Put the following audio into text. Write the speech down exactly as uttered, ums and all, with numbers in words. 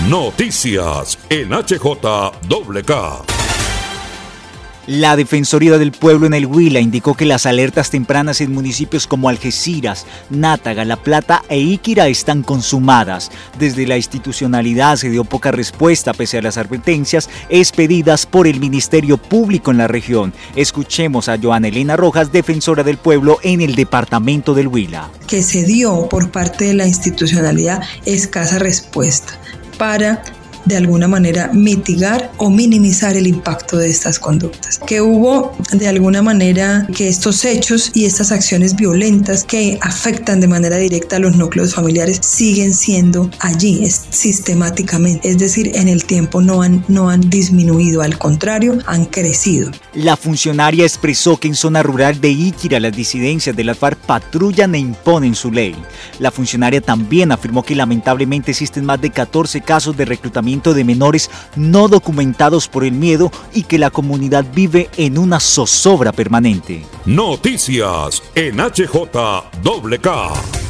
Noticias en H J W K. La Defensoría del Pueblo en el Huila indicó que las alertas tempranas en municipios como Algeciras, Nátaga, La Plata e Iquira están consumadas. Desde la institucionalidad se dio poca respuesta pese a las advertencias expedidas por el Ministerio Público en la región. Escuchemos a Joana Elena Rojas, defensora del pueblo en el departamento del Huila. Que se dio por parte de la institucionalidad escasa respuesta para de alguna manera mitigar o minimizar el impacto de estas conductas. Que hubo de alguna manera que estos hechos y estas acciones violentas que afectan de manera directa a los núcleos familiares siguen siendo allí es, sistemáticamente, es decir, en el tiempo no han, no han disminuido, al contrario, han crecido. La funcionaria expresó que en zona rural de Iquira las disidencias de las FARC patrullan e imponen su ley. La funcionaria también afirmó que lamentablemente existen más de catorce casos de reclutamiento de menores no documentados por el miedo y que la comunidad vive en una zozobra permanente. Noticias en H J W K.